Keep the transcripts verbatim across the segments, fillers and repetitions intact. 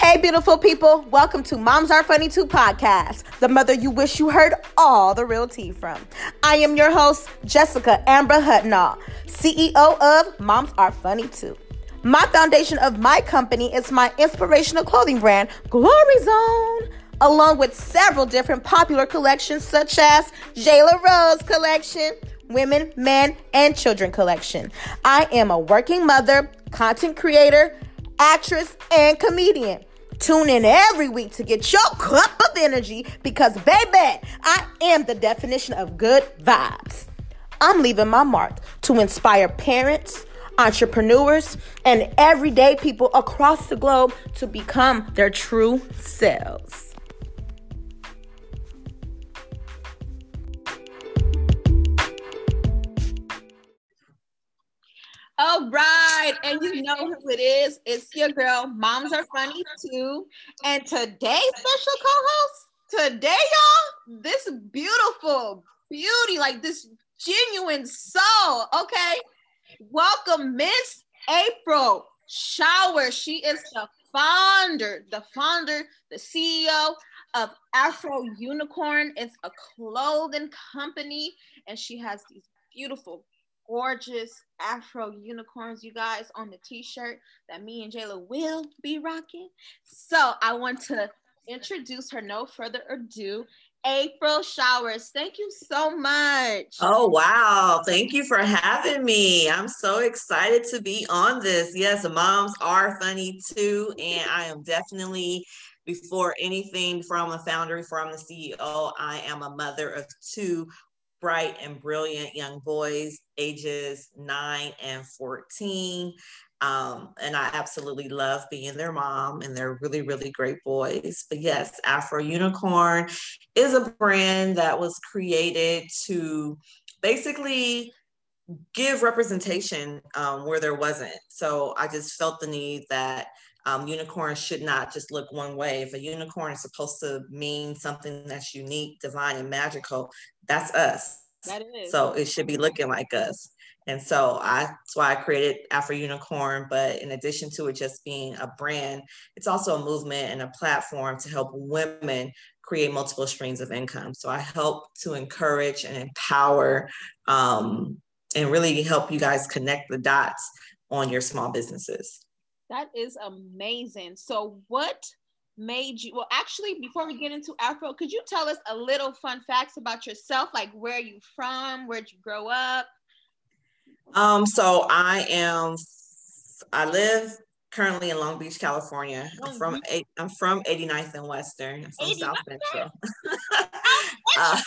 Hey, beautiful people. Welcome to Moms Are Funny Too podcast, the mother you wish you heard all the real tea from. I am your host, Jessica Ambra Hutnall, C E O of Moms Are Funny Too. My foundation of my company is my inspirational clothing brand, Glory Zone, along with several different popular collections such as Jayla Rose Collection, Women, Men, and Children Collection. I am a working mother, content creator, actress, and comedian. Tune in every week to get your cup of energy because, baby, I am the definition of good vibes. I'm leaving my mark to inspire parents, entrepreneurs, and everyday people across the globe to become their true selves. All right, and you know who it is. It's your girl, Moms Are Funny Too. And today's special co-host, today, y'all, this beautiful beauty, like this genuine soul, okay? Welcome, Miss April Shower. She is the founder, the founder, the C E O of Afro Unicorn. It's a clothing company, and she has these beautiful, gorgeous Afro unicorns, you guys, on the t-shirt that me and Jayla will be rocking. So I want to introduce her, no further ado, April Showers. Thank you so much. Oh, wow. Thank you for having me. I'm so excited to be on this. Yes, moms are funny too. And I am definitely, before anything from a founder, from the C E O, I am a mother of two bright and brilliant young boys, ages nine and fourteen. Um, and I absolutely love being their mom, and they're really, really great boys. But yes, Afro Unicorn is a brand that was created to basically give representation um, where there wasn't. So I just felt the need that Um, unicorns should not just look one way. If a unicorn is supposed to mean something that's unique, divine, and magical, that's us. That is. So it should be looking like us. And so I, that's why I created Afro Unicorn. But in addition to it just being a brand, it's also a movement and a platform to help women create multiple streams of income. So I help to encourage and empower um, and really help you guys connect the dots on your small businesses. That is amazing. So what made you, well, actually, before we get into Afro, could you tell us a little fun facts about yourself? Like, where are you from? Where'd you grow up? Um, so I am, I live currently in Long Beach, California. I'm from, I'm from eighty-ninth and Western. I'm from South Central. uh,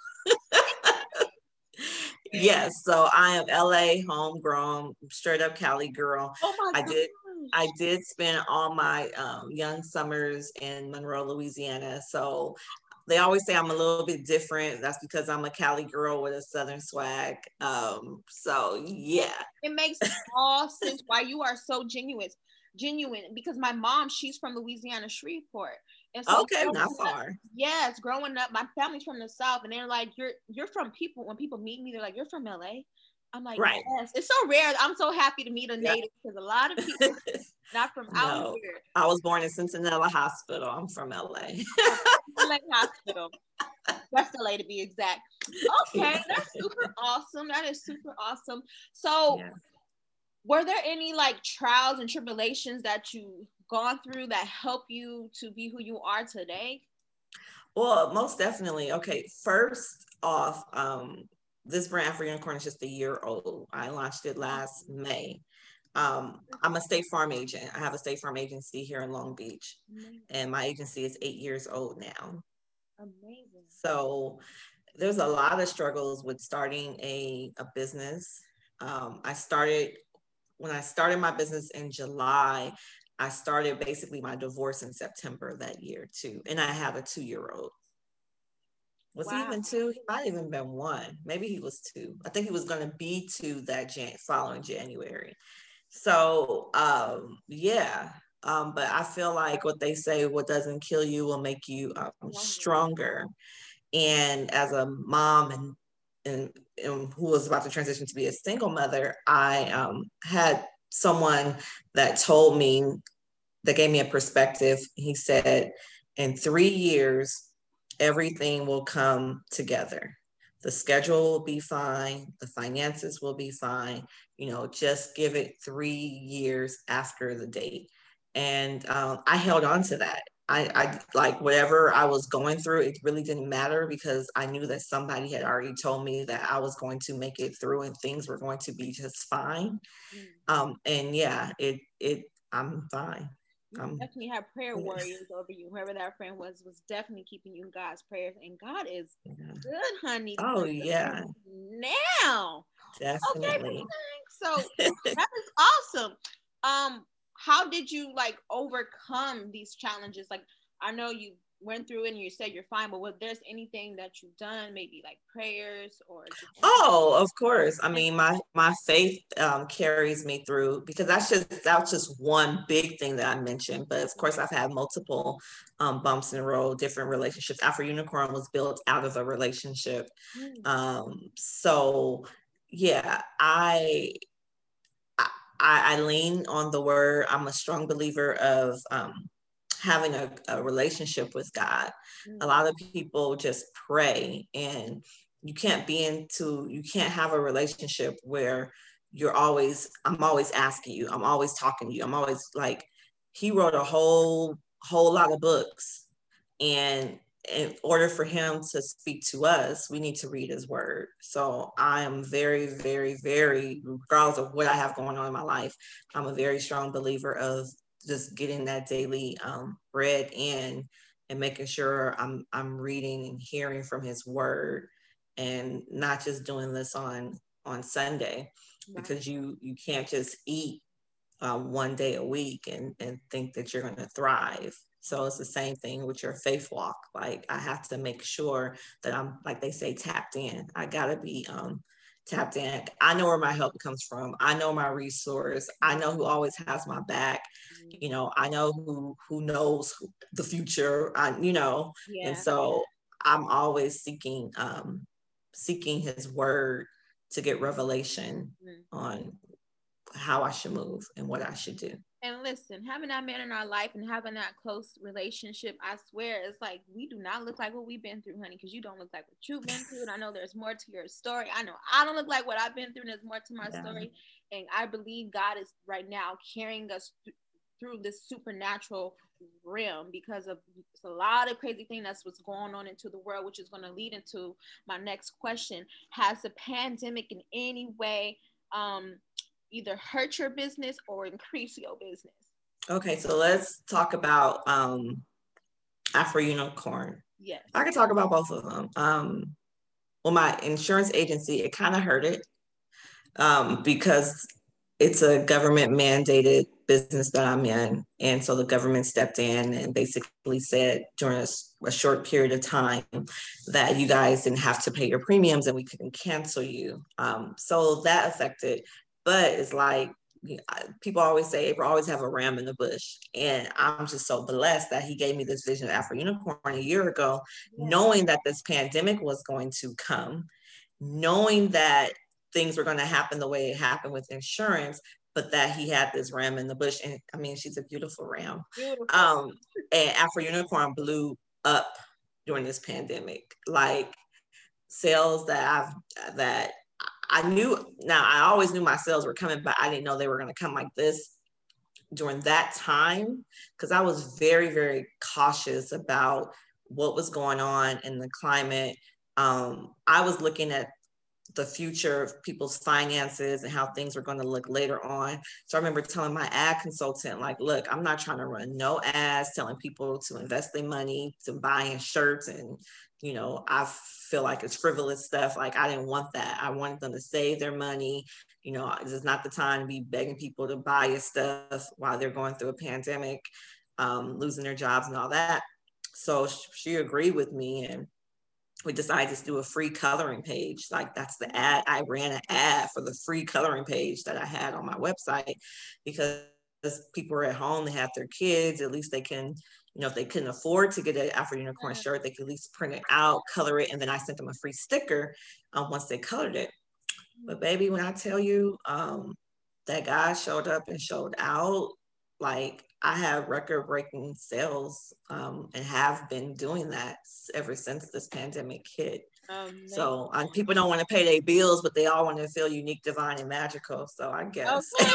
Yes, so I am L A homegrown, straight up Cali girl. Oh I did I did spend all my um, young summers in Monroe, Louisiana. So they always say I'm a little bit different. That's because I'm a Cali girl with a Southern swag. Um, so yeah. It makes all sense why you are so genuine. Genuine because my mom, she's from Louisiana, Shreveport. And so okay, not far. Up, yes, growing up, my family's from the South, and they're like, "You're you're from people." When people meet me, they're like, "You're from L A." I'm like, right. Yes. It's so rare. I'm so happy to meet a native because a lot of people not from no, out here. I was born in Centinela Hospital. I'm from L A. L A Hospital. West L A to be exact. Okay, yeah. That's super awesome. That is super awesome. So. Yeah. Were there any like trials and tribulations that you gone through that help you to be who you are today? Well, most definitely. Okay, first off, um, this brand Afro Unicorn is just a year old. I launched it last May. Um, I'm a State Farm agent. I have a State Farm agency here in Long Beach, and my agency is eight years old now. Amazing. So there's a lot of struggles with starting a, a business. Um, I started When I started my business in July, I started basically my divorce in September that year too. And I have a two-year-old. Was wow. he even two? He might have even been one. Maybe he was two. I think he was going to be two that Jan- following January. So um, yeah. Um, but I feel like what they say, what doesn't kill you will make you um, stronger. And as a mom and And, and who was about to transition to be a single mother, I um, had someone that told me that gave me a perspective. He said, in three years, everything will come together. The schedule will be fine. The finances will be fine. You know, just give it three years after the date. And um, I held on to that. I, I like whatever I was going through, it really didn't matter because I knew that somebody had already told me that I was going to make it through and things were going to be just fine. Mm. Um, and yeah, it, it, I'm fine. You um, definitely have prayer warriors over you. Whoever that friend was was definitely keeping you in God's prayers, and God is yeah. good, honey. Oh yeah. Now, definitely. Okay, so that is awesome. Um, how did you like overcome these challenges? Like, I know you went through it and you said you're fine, but was there's anything that you've done, maybe like prayers or just- oh of course. I mean, my my faith um carries me through, because that's just that's just one big thing that I mentioned, but of course I've had multiple um bumps in the road, different relationships. Afro Unicorn was built out of a relationship. Um so yeah, I I, I lean on the word. I'm a strong believer of um having a, a relationship with God. Mm-hmm. A lot of people just pray, and you can't be into, you can't have a relationship where you're always, I'm always asking you, I'm always talking to you. I'm always like, he wrote a whole, whole lot of books. And in order for him to speak to us, we need to read his word. So I am very, very, very, regardless of what I have going on in my life, I'm a very strong believer of just getting that daily um, bread in and making sure I'm I'm reading and hearing from his word, and not just doing this on on Sunday, right. Because you you can't just eat uh, one day a week and, and think that you're going to thrive. So it's the same thing with your faith walk. Like, I have to make sure that I'm, like they say, tapped in. I gotta be um, tapped in. I know where my help comes from. I know my resource. I know who always has my back. You know, I know who who knows the future. I, you know, yeah. And so I'm always seeking um, seeking His word to get revelation mm-hmm. on how I should move and what I should do. And listen, having that man in our life and having that close relationship, I swear, it's like we do not look like what we've been through, honey, because you don't look like what you've been through. And I know there's more to your story. I know I don't look like what I've been through, and there's more to my yeah. story. And I believe God is right now carrying us th- through this supernatural realm because of a lot of crazy things that's what's going on into the world, which is going to lead into my next question. Has the pandemic in any way um, either hurt your business or increase your business? Okay, so let's talk about um, Afro Unicorn. Yes. I can talk about both of them. Um, well, my insurance agency, it kind of hurt it um, because it's a government mandated business that I'm in. And so the government stepped in and basically said during a, a short period of time that you guys didn't have to pay your premiums and we couldn't cancel you. Um, so that affected, but it's like, you know, people always say, April always have a ram in the bush. And I'm just so blessed that he gave me this vision of Afro Unicorn a year ago, yeah. knowing that this pandemic was going to come, knowing that things were going to happen the way it happened with insurance, but that he had this ram in the bush. And I mean, she's a beautiful ram. Beautiful. Um, and Afro Unicorn blew up during this pandemic. Like, sales that I've, that I knew, now I always knew my sales were coming, but I didn't know they were going to come like this during that time, because I was very, very cautious about what was going on in the climate. Um, I was looking at the future of people's finances and how things were going to look later on. So I remember telling my ad consultant, like, look, I'm not trying to run no ads telling people to invest their money, to buying shirts. And, you know, I feel like it's frivolous stuff. Like, I didn't want that. I wanted them to save their money. You know, this is not the time to be begging people to buy your stuff while they're going through a pandemic, um, losing their jobs and all that. So she agreed with me, and we decided to do a free coloring page. Like, that's the ad. I ran an ad for the free coloring page that I had on my website, because people were at home, they have their kids, at least they can, you know, if they couldn't afford to get an Afro Unicorn shirt, they could at least print it out, color it, and then I sent them a free sticker um, once they colored it. But baby, when I tell you um, that God showed up and showed out, like I have record breaking sales um, and have been doing that ever since this pandemic hit. Um, so um, people don't want to pay their bills, but they all want to feel unique, divine, and magical. So I guess. Okay.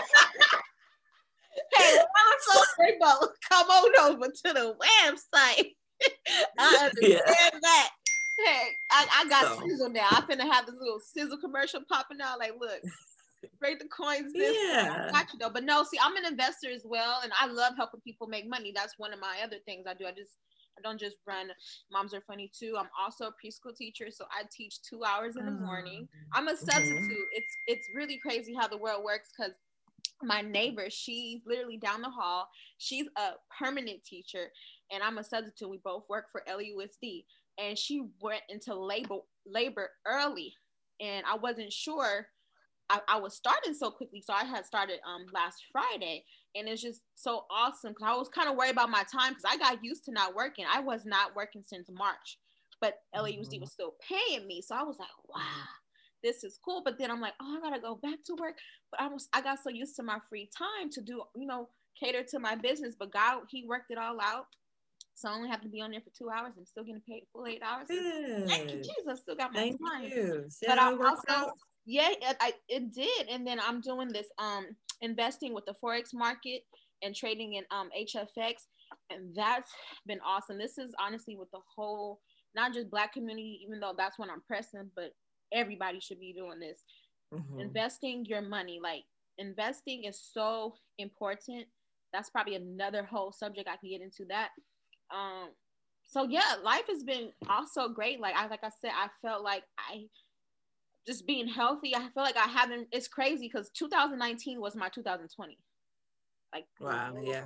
Hey, well, I'm so about come on over to the website. I understand yeah. that. Hey, I, I got so. Sizzle now. I'm finna have this little Sizzle commercial popping out. Like, look, break the coins. This yeah. I got you though. But no, see, I'm an investor as well, and I love helping people make money. That's one of my other things I do. I just I don't just run Moms Are Funny Too. I'm also a preschool teacher, so I teach two hours in the morning. I'm a substitute. Mm-hmm. It's it's really crazy how the world works because my neighbor, she's literally down the hall. She's a permanent teacher, and I'm a substitute. We both work for L U S D, and she went into labor labor early, and I wasn't sure I, I was starting so quickly. So I had started um last Friday, and it's just so awesome because I was kind of worried about my time because I got used to not working. I was not working since March, but L A U S D was still paying me. So I was like, wow, this is cool. But then I'm like, oh, I gotta go back to work. But I was I got so used to my free time to do, you know, cater to my business. But God, he worked it all out. So I only have to be on there for two hours and still getting paid full eight hours. Thank you, Jesus. Still got my Thank time. You. But I also, out. yeah, it, I, it did. And then I'm doing this um investing with the Forex market and trading in um H F X. And that's been awesome. This is honestly with the whole, not just Black community, even though that's what I'm pressing, but everybody should be doing this. Mm-hmm. Investing your money. Like, investing is so important. That's probably another whole subject I can get into that. Um, so yeah, life has been also great. Like I, like I said, I felt like I just being healthy. I feel like I haven't, it's crazy because two thousand nineteen was my two thousand twenty. Like, wow. Yeah.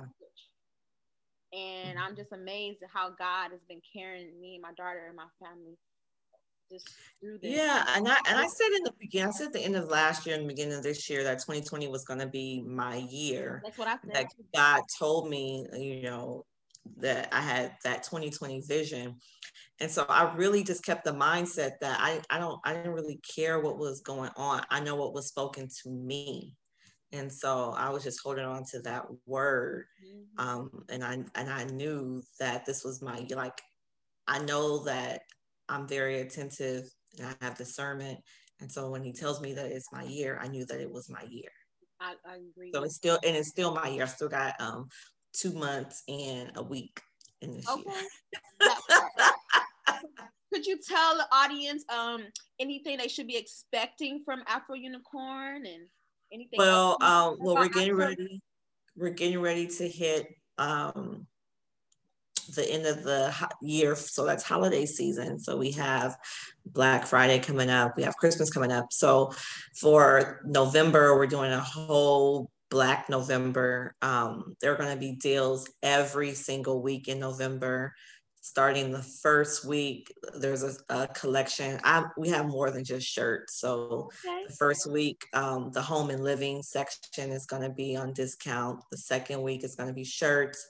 And mm-hmm. I'm just amazed at how God has been carrying me, my daughter, and my family just through this. Yeah. And I, and I said in the beginning, I said at the end of last year and the beginning of this year that twenty twenty was going to be my year. That's what I said. That God told me, you know, that I had that twenty twenty vision. And so I really just kept the mindset that I, I don't, I didn't really care what was going on. I know what was spoken to me. And so I was just holding on to that word. Mm-hmm. Um, and I, and I knew that this was my, like, I know that I'm very attentive and I have discernment. And so when he tells me that it's my year, I knew that it was my year. I, I agree. So it's still, and it's still my year. I still got, um, two months and a week in this okay. year. Could you tell the audience um anything they should be expecting from Afro Unicorn and anything? Well, um, well, we're getting Afro? ready. We're getting ready to hit um the end of the year, so that's holiday season. So we have Black Friday coming up. We have Christmas coming up. So for November, we're doing a whole Black November. Um, there are going to be deals every single week in November. Starting the first week, there's a, a collection. I, we have more than just shirts. So okay. The first week, um, the home and living section is going to be on discount. The second week is going to be shirts.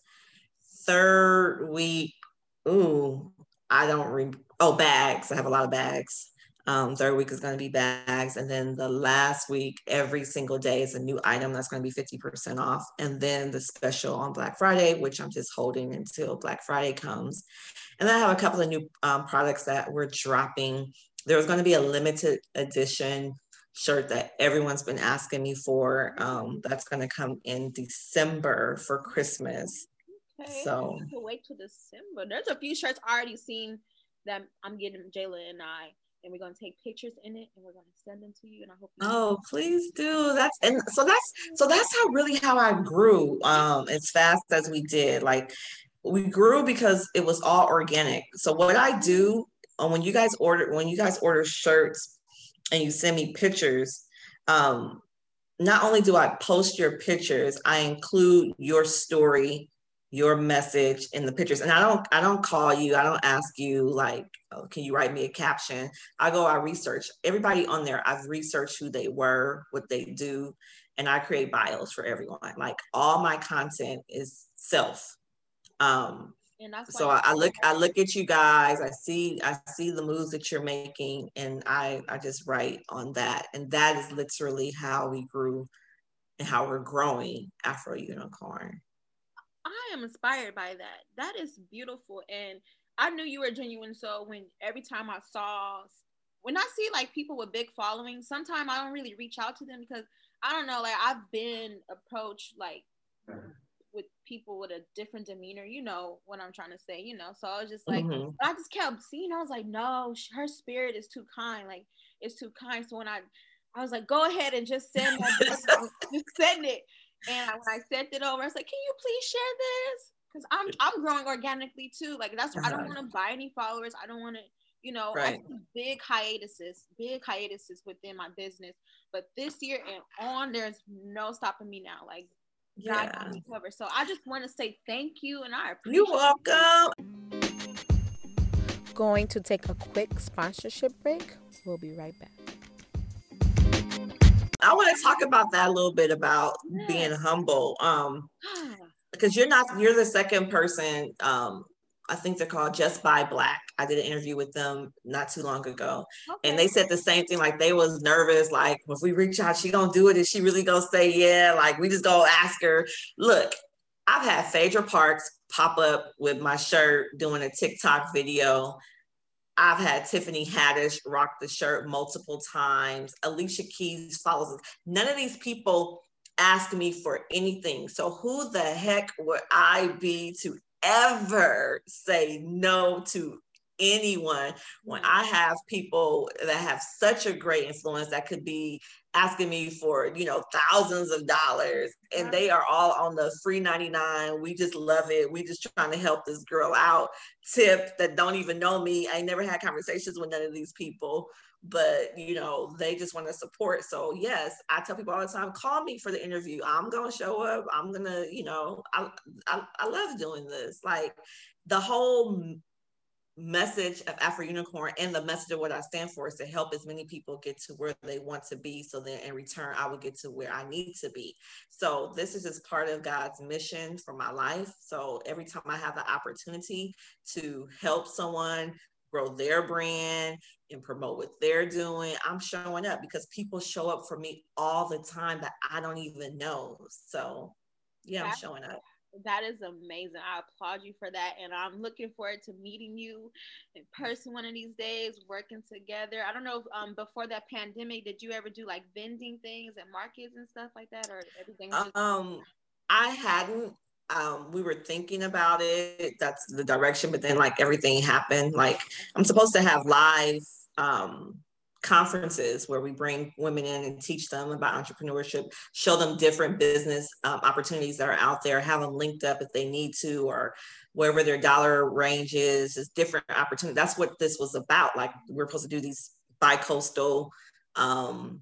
Third week, ooh, I don't re- oh bags. I have a lot of bags. Um, third week is going to be bags. And then the last week, every single day is a new item that's going to be fifty percent off. And then the special on Black Friday, which I'm just holding until Black Friday comes. And then I have a couple of new um, products that we're dropping. There's going to be a limited edition shirt that everyone's been asking me for. Um, that's going to come in December for Christmas. Okay. So I can wait till December. There's a few shirts I already seen that I'm getting Jayla and I. And we're gonna take pictures in it, and we're gonna send them to you. And I hope. You oh, please do. That's and so that's so that's how really how I grew um as fast as we did. Like we grew because it was all organic. So what I do um, when you guys order when you guys order shirts and you send me pictures, um, not only do I post your pictures, I include your story, your message in the pictures. And I don't, I don't call you. I don't ask you like, oh, can you write me a caption? I go, I research everybody on there. I've researched who they were, what they do. And I create bios for everyone. Like all my content is self. Um, and that's so I, I look, I look at you guys, I see, I see the moves that you're making and I, I just write on that. And that is literally how we grew and how we're growing Afro Unicorn. I am inspired by that. That is beautiful. And I knew you were genuine. So when every time I saw, when I see like people with big followings, sometimes I don't really reach out to them because I don't know, like I've been approached like with people with a different demeanor, you know what I'm trying to say, you know. So I was just like, mm-hmm. I just kept seeing, I was like, no, her spirit is too kind. Like it's too kind. So when I, I was like, go ahead and just send that, just send it. And I, when I sent it over, I was like, can you please share this? Because I'm I'm growing organically too. Like that's uh-huh. I don't want to buy any followers. I don't want to, you know, right. I see big hiatuses, big hiatuses within my business. But this year and on, there's no stopping me now. Like God got me covered. So I just want to say thank you, and I appreciate You're welcome. You. Going to take a quick sponsorship break. We'll be right back. I want to talk about that a little bit about yeah. being humble. Um, because you're not, you're the second person, um, I think they're called Just Buy Black. I did an interview with them not too long ago. Okay. And they said the same thing, like they was nervous, like if we reach out, she gonna do it. Is she really gonna say yeah? Like we just go ask her. Look, I've had Phaedra Parks pop up with my shirt doing a TikTok video. I've had Tiffany Haddish rock the shirt multiple times. Alicia Keys follows us. None of these people ask me for anything. So who the heck would I be to ever say no to anyone when I have people that have such a great influence that could be asking me for, you know, thousands of dollars, and they are all on the free ninety-nine. We just love it. We just trying to help this girl out. Tip that don't even know me. I never had conversations with none of these people, but you know, they just want to support. So yes, I tell people all the time, call me for the interview. I'm going to show up. I'm going to, you know, I, I, I love doing this. Like the whole message of Afro Unicorn and the message of what I stand for is to help as many people get to where they want to be, so then in return I will get to where I need to be. So this is just part of God's mission for my life. So every time I have the opportunity to help someone grow their brand and promote what they're doing, I'm showing up, because people show up for me all the time that I don't even know. So yeah, I'm showing up. That is amazing. I applaud you for that. And I'm looking forward to meeting you in person one of these days, working together. I don't know if um, before that pandemic, did you ever do like vending things at markets and stuff like that, or everything? Just- um, I hadn't. Um, we were thinking about it. That's the direction. But then like everything happened. Like I'm supposed to have live um, conferences where we bring women in and teach them about entrepreneurship, show them different business um, opportunities that are out there, have them linked up if they need to, or wherever their dollar range is, is different opportunity. That's what this was about. Like we're supposed to do these bi-coastal um,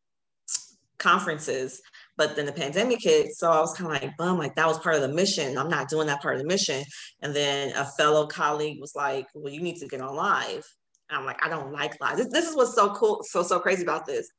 conferences, but then the pandemic hit. So I was kind of like, bum, like that was part of the mission. I'm not doing that part of the mission. And then a fellow colleague was like, well, you need to get on live. I'm like, I don't like live. This, this is what's so cool, so, so crazy about this.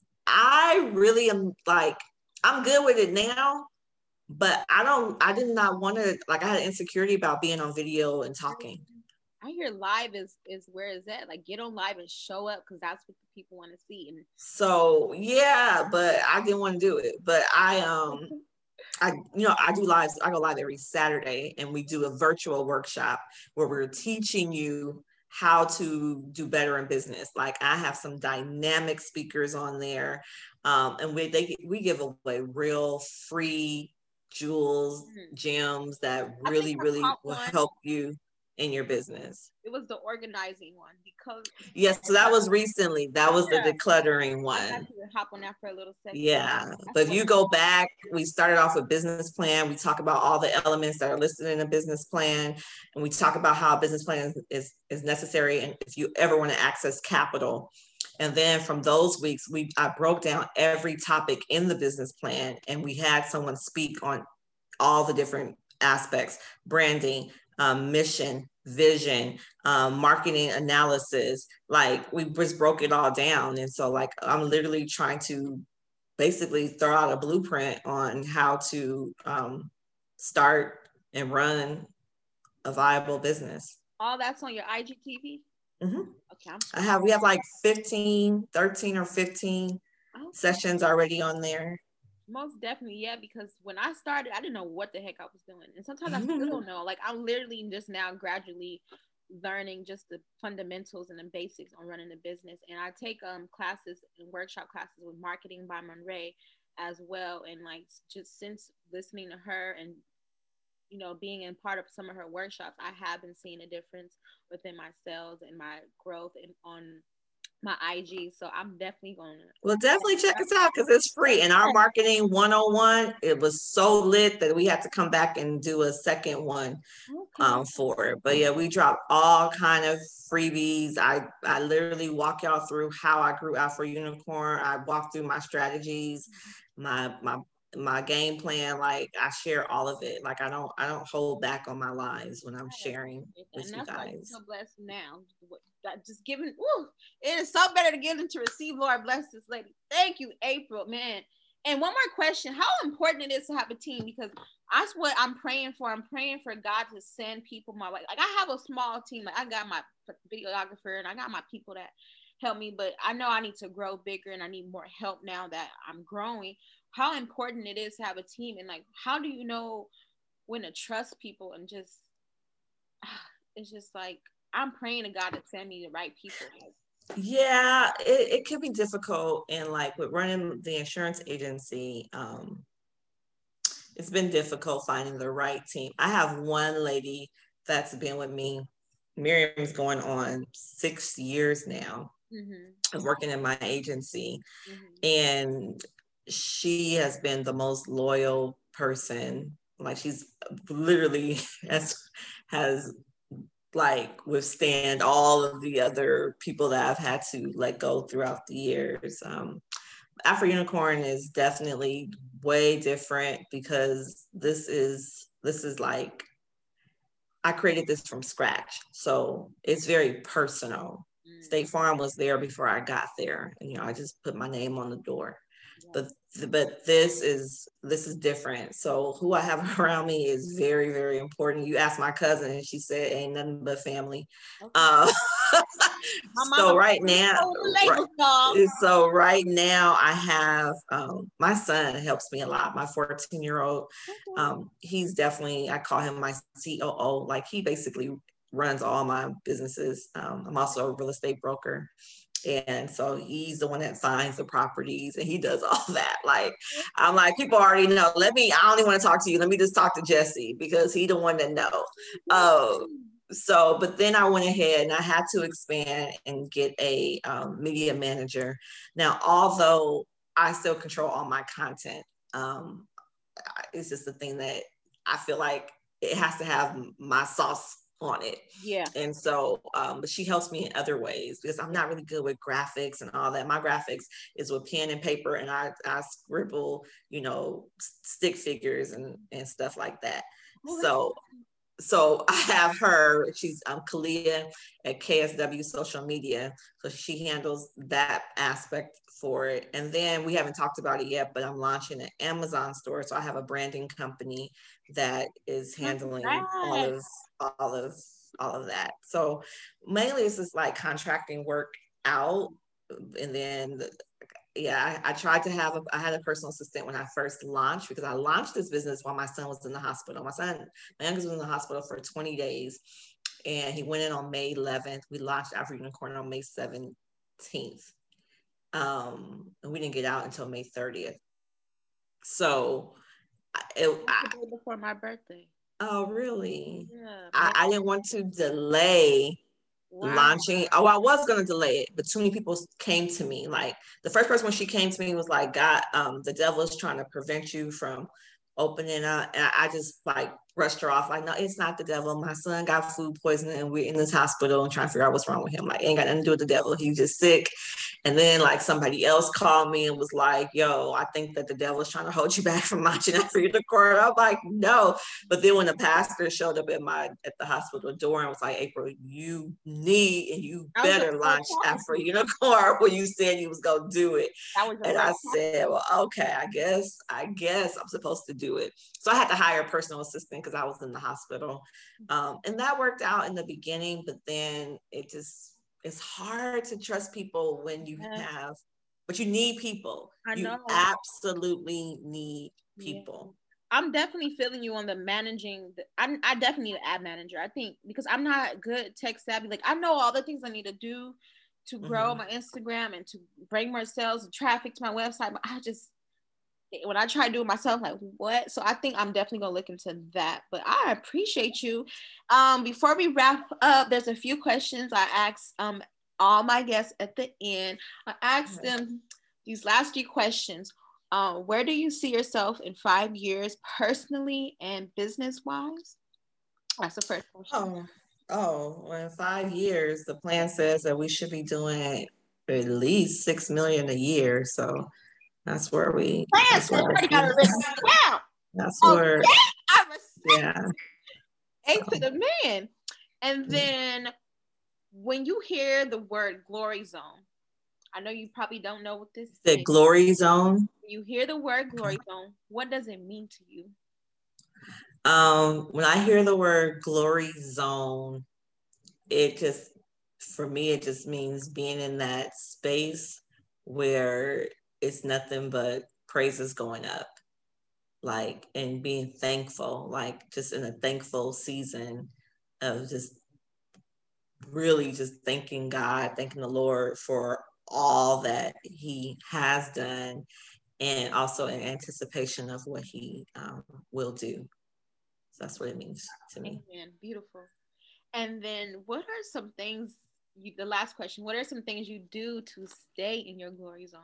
I really am like, I'm good with it now, but I don't, I did not want to, like I had insecurity about being on video and talking. I hear live is, is where is that? Like get on live and show up, because that's what the people want to see. And so, yeah, but I didn't want to do it. But I, um, I, you know, I do lives, I go live every Saturday, and we do a virtual workshop where we're teaching you how to do better in business. Like I have some dynamic speakers on there, um, and we they we give away real free jewels, mm-hmm. gems that really really will one. help you in your business. It was the organizing one, because yes, so that was recently. That was yeah. the decluttering one. I have to hop on that for a little second. Yeah, but if you go back, we started off with business plan. We talk about all the elements that are listed in a business plan, and we talk about how a business plan is, is, is necessary, and if you ever want to access capital. And then from those weeks, we I broke down every topic in the business plan, and we had someone speak on all the different aspects: branding, um, mission, vision, um, marketing analysis. Like we just broke it all down. And so like, I'm literally trying to basically throw out a blueprint on how to um, start and run a viable business. All that's on your I G T V? Mm-hmm. Okay. I'm I have, we have like fifteen, thirteen or fifteen oh. sessions already on there. Most definitely, yeah, because when I started, I didn't know what the heck I was doing. And sometimes I still don't know. Like, I'm literally just now gradually learning just the fundamentals and the basics on running a business. And I take um classes and workshop classes with Marketing by Monray as well. And like, just since listening to her and, you know, being in part of some of her workshops, I have been seeing a difference within my sales and my growth and on my I G. So I'm definitely going to. Well, definitely check us out because it's free. And our marketing one oh one, it was so lit that we had to come back and do a second one Okay. um, for it. But yeah, we dropped all kind of freebies. I, I literally walk y'all through how I grew Afro Unicorn. I walk through my strategies, my my my game plan. Like I share all of it. Like I don't I don't hold back on my lives when I'm sharing with And you that's why I'm guys. so blessed now. That just giving, woo, it is so better to give than to receive. Lord bless this lady. Thank you, April, man. And one more question: how important it is to have a team? Because that's what I'm praying for. I'm praying for God to send people my way. Like I have a small team. Like I got my videographer and I got my people that help me, but I know I need to grow bigger and I need more help now that I'm growing. How important it is to have a team, and like, how do you know when to trust people and just it's just like I'm praying to God to send me the right people. Yeah, it, it can be difficult. And like with running the insurance agency, um, it's been difficult finding the right team. I have one lady that's been with me. Miriam's going on six years now Mm-hmm. of working in my agency. Mm-hmm. And she has been the most loyal person. Like she's literally has, has like withstand all of the other people that I've had to let go throughout the years. Um, Afro Unicorn is definitely way different because this is this is like I created this from scratch. So it's very personal. Mm-hmm. State Farm was there before I got there. And you know, I just put my name on the door. But but this is this is different. So who I have around me is very, very important. You asked my cousin and she said ain't nothing but family. Okay. Uh, so right now, right, so right now I have um, my son helps me a lot. My fourteen year old, um, he's definitely, I call him my C O O. Like he basically runs all my businesses. Um, I'm also a real estate broker. And so he's the one that finds the properties and he does all that. Like, I'm like, people already know. Let me, I don't even want to talk to you. Let me just talk to Jesse because he's the one that know. Uh, so, but then I went ahead and I had to expand and get a um, media manager. Now, although I still control all my content, um, it's just the thing that I feel like it has to have my sauce on it. Yeah. And so, um, but she helps me in other ways because I'm not really good with graphics and all that. My graphics is with pen and paper and I, I scribble, you know, stick figures and, and stuff like that. Oh, so, so I have her, she's um, Kalia at K S W Social Media. So she handles that aspect for it. And then we haven't talked about it yet, but I'm launching an Amazon store. So I have a branding company that is handling all of, all of, all of that. So mainly it's just like contracting work out. And then yeah, I, I tried to have, a, I had a personal assistant when I first launched because I launched this business while my son was in the hospital. My son, my youngest was in the hospital for twenty days and he went in on May eleventh. We launched Afro Unicorn on May seventeenth. Um, and we didn't get out until May thirtieth. So it, I, before my birthday. Oh, really? Yeah. I, I didn't want to delay wow. launching. Oh, I was going to delay it, but too many people came to me. Like the first person when she came to me was like, God, um, the devil is trying to prevent you from opening up. And I, I just like brushed her off. Like, no, it's not the devil. My son got food poisoning and we're in this hospital and trying to figure out what's wrong with him. Like, it ain't got nothing to do with the devil. He's just sick. And then like somebody else called me and was like, yo, I think that the devil is trying to hold you back from launching Afro Unicorn. I'm like, no. But then when the pastor showed up at my at the hospital door and was like, April, you need and you better launch Afro Unicorn when you said you was gonna do it. And I said, well, okay, I guess, I guess I'm supposed to do it. So I had to hire a personal assistant because I was in the hospital. Um, and that worked out in the beginning, but then it just it's hard to trust people when you have but you need people. I you know. absolutely need people. Yeah. I'm definitely feeling you on the managing. The, I, I definitely need an ad manager. I think because I'm not good tech savvy. Like I know all the things I need to do to grow mm-hmm. my Instagram and to bring more sales and traffic to my website. But I just, when I try to do it myself, like what? So I think I'm definitely gonna look into that. But I appreciate you. Um, before we wrap up, there's a few questions I ask um all my guests at the end. I asked mm-hmm. them these last few questions. Um, where do you see yourself in five years, personally and business wise? That's the first question. Oh, oh, well, in five years, the plan says that we should be doing at least six million a year. So that's where we. That's where I got it That's okay. where. I yeah. Eight so. to the man. And then when you hear the word glory zone, I know you probably don't know what this the is. glory zone. You hear the word glory zone. What does it mean to you? Um, when I hear the word glory zone, it just, for me, it just means being in that space where it's nothing but praises going up, like, and being thankful, like just in a thankful season of just really just thanking God, thanking the Lord for all that he has done, and also in anticipation of what he um, will do. So that's what it means to me. Amen. Beautiful. And then what are some things, you, the last question, what are some things you do to stay in your glory zone?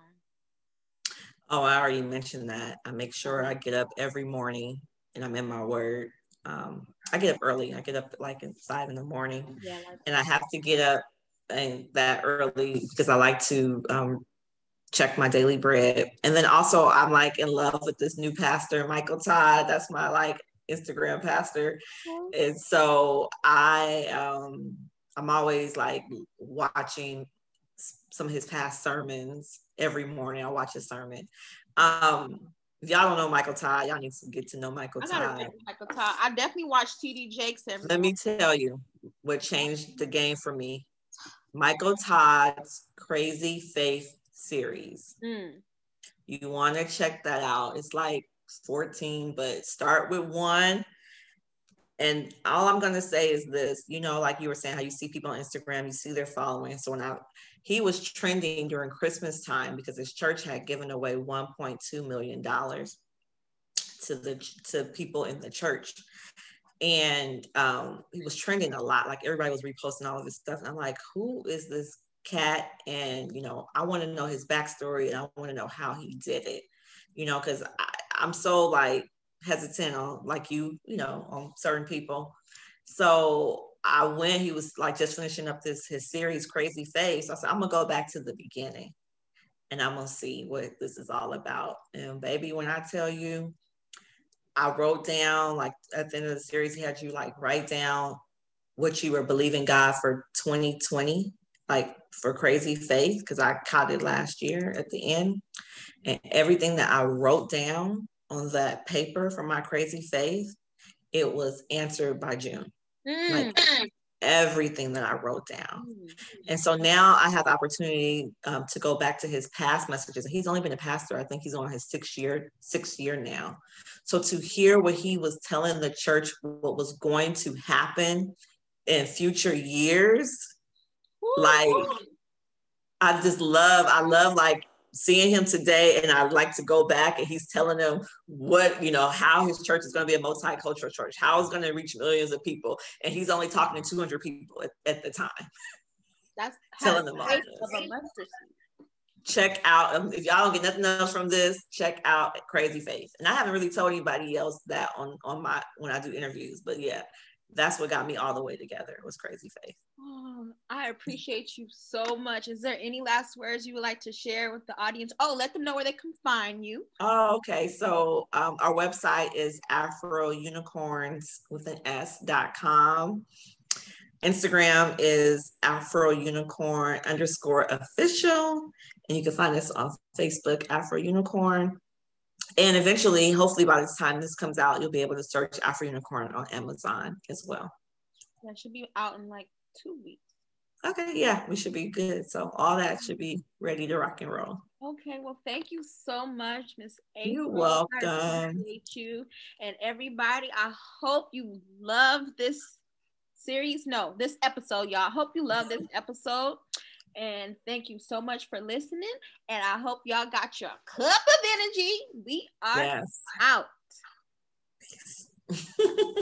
Oh, I already mentioned that. I make sure I get up every morning and I'm in my word. Um, I get up early. I get up like at five in the morning, yeah, like and I have to get up and that early because I like to um, check my daily bread. And then also I'm like in love with this new pastor, Michael Todd. That's my like Instagram pastor. Okay. And so I, um, I'm always like watching some of his past sermons every morning. I watch his sermon. Um, if y'all don't know Michael Todd, y'all need to get to know Michael I Todd. Michael Todd. I definitely watch T D Jakes every Let me tell you what changed the game for me. Michael Todd's Crazy Faith series. Mm. You want to check that out. It's like fourteen, but start with one. And all I'm going to say is this, you know, like you were saying, how you see people on Instagram, you see their following. So when I, he was trending during Christmas time because his church had given away one point two million dollars to the, to people in the church. And um, he was trending a lot. Like everybody was reposting all of his stuff. And I'm like, who is this cat? And, you know, I want to know his backstory and I want to know how he did it, you know, because I'm so like hesitant on like you, you know, on certain people. So I went, he was like just finishing up this, his series, Crazy Faith. So I said, I'm going to go back to the beginning and I'm going to see what this is all about. And baby, when I tell you, I wrote down, like at the end of the series, he had you like write down what you were believing God for twenty twenty, like for Crazy Faith, because I caught it last year at the end. And everything that I wrote down on that paper for my Crazy Faith, it was answered by June. Mm. Like everything that I wrote down. Mm. And so now I have the opportunity um, to go back to his past messages. He's only been a pastor. I think he's on his sixth year, sixth year now. So to hear what he was telling the church, what was going to happen in future years, Ooh. like, I just love, I love like seeing him today, and I'd like to go back and he's telling them what, you know, how his church is going to be a multicultural church, how it's going to reach millions of people. And he's only talking to two hundred people at, at the time. That's telling them all this. Check out, um, if y'all don't get nothing else from this, check out Crazy Faith. And I haven't really told anybody else that on, on my, when I do interviews, but yeah, that's what got me all the way together was Crazy Faith. Oh, I appreciate you so much. Is there any last words you would like to share with the audience? Oh, let them know where they can find you. Oh, okay. So um, our website is Afro Unicorns with an S dot com. Instagram is Afro Unicorn underscore official. And you can find us on Facebook, Afro Unicorn. And eventually, hopefully by the time this comes out, you'll be able to search Afro Unicorn on Amazon as well. That should be out in like two weeks. okay, yeah, we should be good. So all that should be ready to rock and roll. Okay, well, thank you so much, Miss You're April. I welcome. appreciate you. And everybody, I hope you love this series. No, this episode, y'all. I hope you love this episode. And thank you so much for listening. And I hope y'all got your cup of energy. We are Yes. out.